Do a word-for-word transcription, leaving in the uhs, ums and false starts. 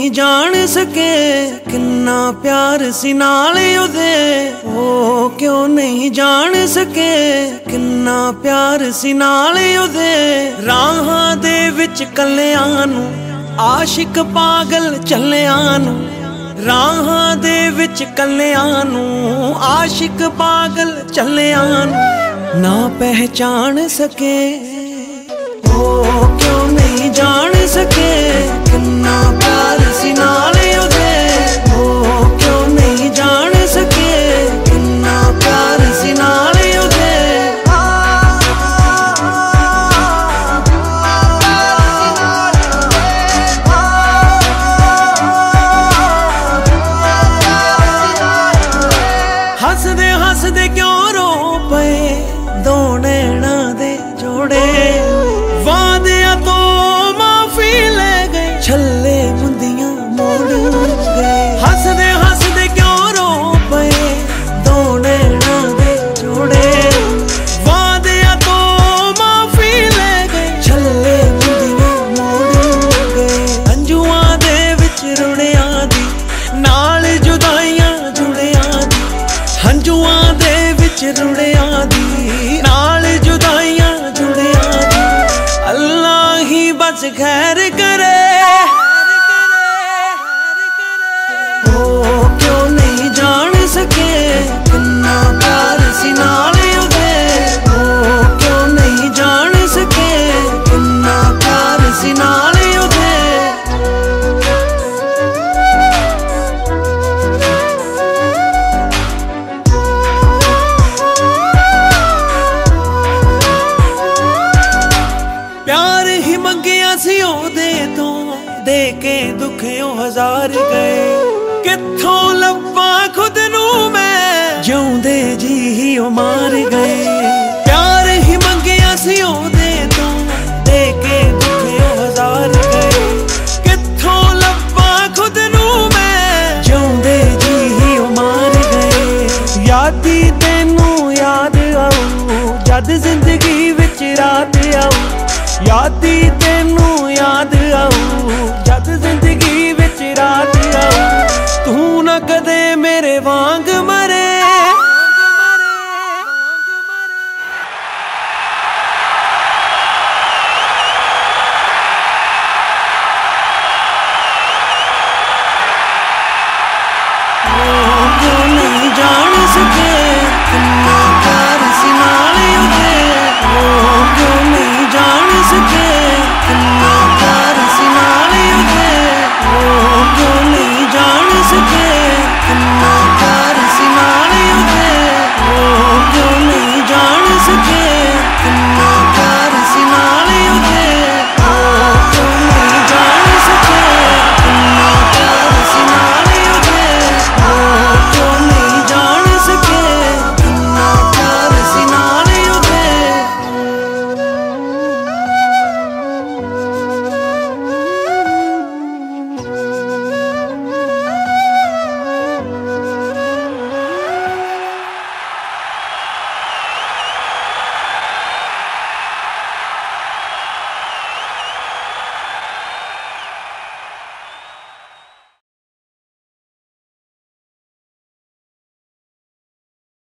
नहीं जान सके किन्ना प्यार सी नाल उदे। ओ क्यों नहीं जान सके किन्ना प्यार सी नाल उदे। राहां दे विच कल्लियां नूं आशिक पागल चलियां नूं। राहां दे विच कल्लियां नूं आशिक पागल चलियां नूं ना पहचान सके। ओ क्यों नहीं जान सके किन्ना प्यार सी नाल उदे। ओ क्यों नहीं जान सके किन्ना प्यार सी नाल उदे। हसदे हसदे क्यों रो पे दो नैना दे जोड़े। वादिया तो माफी ले गए छल्ले मुंदियां मोड़ गए। हसदे हसदे क्यों रो पे दो नैना दे जोड़े। वादिया तो माफी ले गए छल्ले मुंदियां मोड़ गए। अंजुआं दे विच रुड़िया दी नाल जुदाइयां जुड़िया दी। हंजुआं दे विच रुड़िया दी नाल जुदाइयां जुड़िया दी। अल्लाह ही बस खैर करे। ओ क्यों नहीं जान सके किन्ना प्यार सी नाल उदे। ओ क्यों नहीं जान सके किन्ना प्यार सी नाल उदे। प्यार ही मंगिया सी ओदे तो दे के दुखियों हजार गए। कित्थों लब्बा खुद नू मैं जिउंदे जी ही ओ मार गए। प्यार ही मंगिया सी ओदे तो दे के दुखियों हजार गए। कित्थों लब्बा खुद नू मैं जिउंदे जी ही ओ मार गए। यादी तेनू याद आऊ जद जिंदगी विच रात आऊ। यादी तेनू याद आऊ जद जिंदगी विच रात आऊ। तू ना कदे मेरे वांग मरे। ओ क्यों नहीं जान सके किन्ना प्यार सी नाल उदे। ओ क्यों